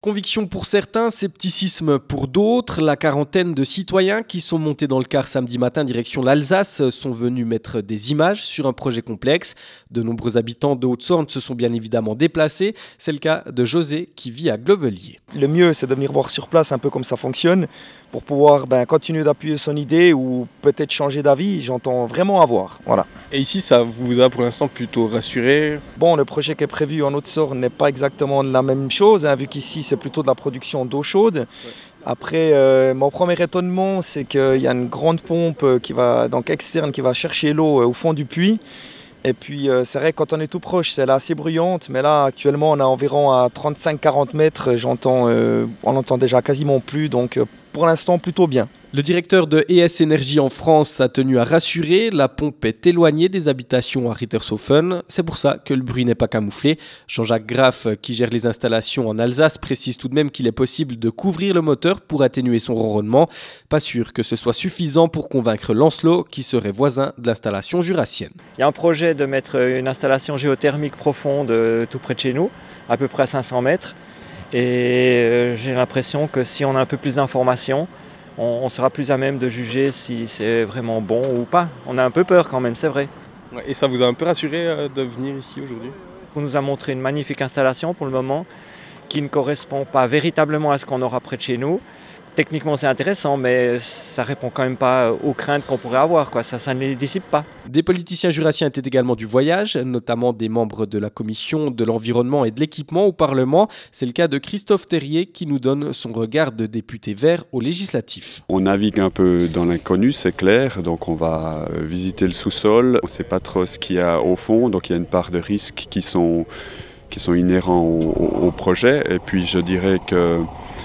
Conviction pour certains, scepticisme pour d'autres. La quarantaine de citoyens qui sont montés dans le car samedi matin direction l'Alsace sont venus mettre des images sur un projet complexe. De nombreux habitants de Haute-Sorne se sont bien évidemment déplacés. C'est le cas de José qui vit à Glovelier. Le mieux, c'est de venir voir sur place un peu comme ça fonctionne pour pouvoir continuer d'appuyer son idée ou peut-être changer d'avis. J'entends vraiment à voir. Voilà. Et ici, ça vous a pour l'instant plutôt rassuré? Bon, le projet qui est prévu en Haute-Sorne n'est pas exactement la même chose, vu qu'ici, c'est plutôt de la production d'eau chaude. Ouais. Après, mon premier étonnement, c'est qu'il y a une grande pompe externe qui va chercher l'eau au fond du puits. Et puis, c'est vrai que quand on est tout proche, c'est là assez bruyante. Mais là, actuellement, on est environ à 35-40 mètres. On entend déjà quasiment plus. Donc, pour l'instant, plutôt bien. Le directeur de ES Énergie en France a tenu à rassurer. La pompe est éloignée des habitations à Rittershofen. C'est pour ça que le bruit n'est pas camouflé. Jean-Jacques Graff, qui gère les installations en Alsace, précise tout de même qu'il est possible de couvrir le moteur pour atténuer son ronronnement. Pas sûr que ce soit suffisant pour convaincre Lancelot, qui serait voisin de l'installation jurassienne. Il y a un projet de mettre une installation géothermique profonde tout près de chez nous, à peu près à 500 mètres. Et j'ai l'impression que si on a un peu plus d'informations, on sera plus à même de juger si c'est vraiment bon ou pas. On a un peu peur quand même, c'est vrai. Et ça vous a un peu rassuré de venir ici aujourd'hui? On nous a montré une magnifique installation pour le moment qui ne correspond pas véritablement à ce qu'on aura près de chez nous. Techniquement, c'est intéressant, mais ça ne répond quand même pas aux craintes qu'on pourrait avoir. Ça ne les dissipe pas. Des politiciens jurassiens étaient également du voyage, notamment des membres de la commission de l'environnement et de l'équipement au Parlement. C'est le cas de Christophe Terrier qui nous donne son regard de député vert au législatif. On navigue un peu dans l'inconnu, c'est clair. Donc on va visiter le sous-sol. On ne sait pas trop ce qu'il y a au fond. Donc il y a une part de risques qui sont inhérents au projet. Et puis je dirais que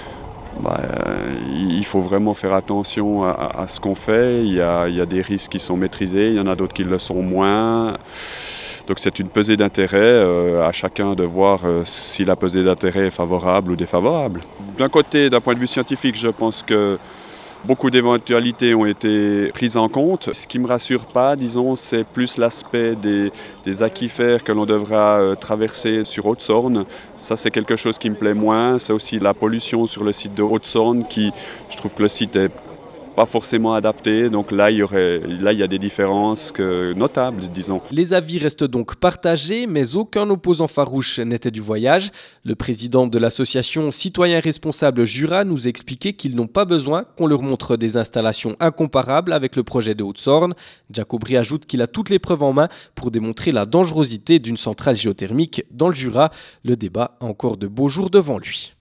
il faut vraiment faire attention à ce qu'on fait. Il y a des risques qui sont maîtrisés, il y en a d'autres qui le sont moins. Donc c'est une pesée d'intérêt, à chacun de voir si la pesée d'intérêt est favorable ou défavorable. D'un côté, d'un point de vue scientifique, je pense que beaucoup d'éventualités ont été prises en compte. Ce qui ne me rassure pas, disons, c'est plus l'aspect des aquifères que l'on devra traverser sur Haute-Sorne. Ça, c'est quelque chose qui me plaît moins. C'est aussi la pollution sur le site de Haute-Sorne je trouve que le site est pas forcément adapté, donc là il y a des différences notables, disons. Les avis restent donc partagés, mais aucun opposant farouche n'était du voyage. Le président de l'association Citoyens Responsables Jura nous expliquait qu'ils n'ont pas besoin qu'on leur montre des installations incomparables avec le projet de Haute-Sorne. Jacobry ajoute qu'il a toutes les preuves en main pour démontrer la dangerosité d'une centrale géothermique dans le Jura. Le débat a encore de beaux jours devant lui.